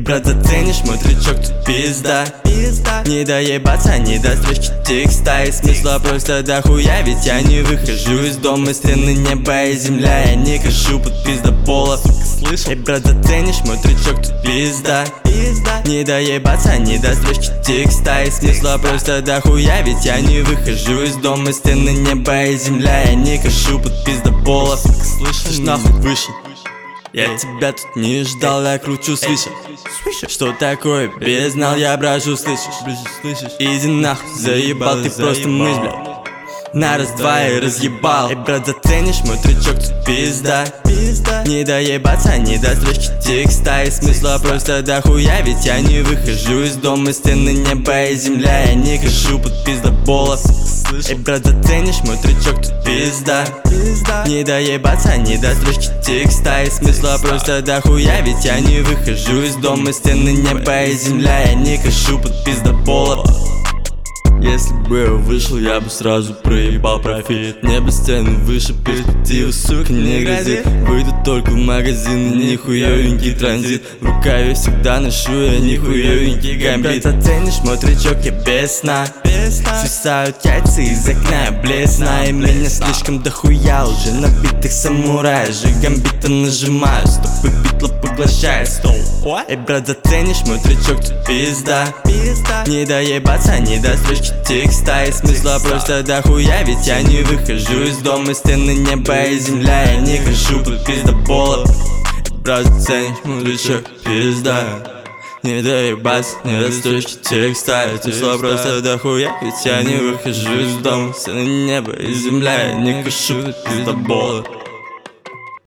брат, заценишь мой трючок, тут пизда. Не доебаться, не до строчки текста и смысла просто дохуя. Ведь я не выхожу из дома, стены неба и земля. Я не кашу под пиздопола. Слышь, брат, заценишь мой трючок, тут пизда. Не доебаться, не до строчки текста и смысла просто дохуя. Ведь я не выхожу из дома, стены неба и земля. Я не кашу под пиздопола. Слышишь, нахуй выше. Я тебя тут не ждал, я кручу свыше. Что такое бездна, я брожу, слышишь? Иди нахуй, заебал, ты просто мысль, блядь. На раз-два и разъебал. Брат, заценишь мой трючок, тут пизда. Не доебаться, не до строчки текста и смысла просто дохуя. Ведь я не выхожу из дома, стены неба и земля. Я не кашу под пиздобола. Брат, заценишь мой трючок, тут пизда. Не доебаться, не до строчки текста и смысла просто дохуя. Ведь я не выхожу из дома, стены неба и земля. Я не кашу под пиздобола. Если бы я вышел, я бы сразу проебал профит. Небо стены выше, перспективы, сука, не грозит. Выйду только в магазин, нихуевенький транзит. В рукаве всегда ношу я нихуевенький гамбит. Заценишь мой трючок, я без сна. Свисают яйца из окна, я блесна. И меня слишком дохуя уже набитых самураев. Же гамбита нажимаю, стопы битла поглощает стол. Брат, заценишь мой трючок, тут пизда. Не доебаться, не до строчки текста и смысла просто дохуя. Ведь я не выхожу из дома, стены неба и земля. Я не кашу под пиздопола. Брат, заценишь мой трючок, пизда. Не доебаться, не до строчки текста и смысла просто дохуя. Ведь я не выхожу из дома, стены неба и земля. Я не кашу под пиздопола.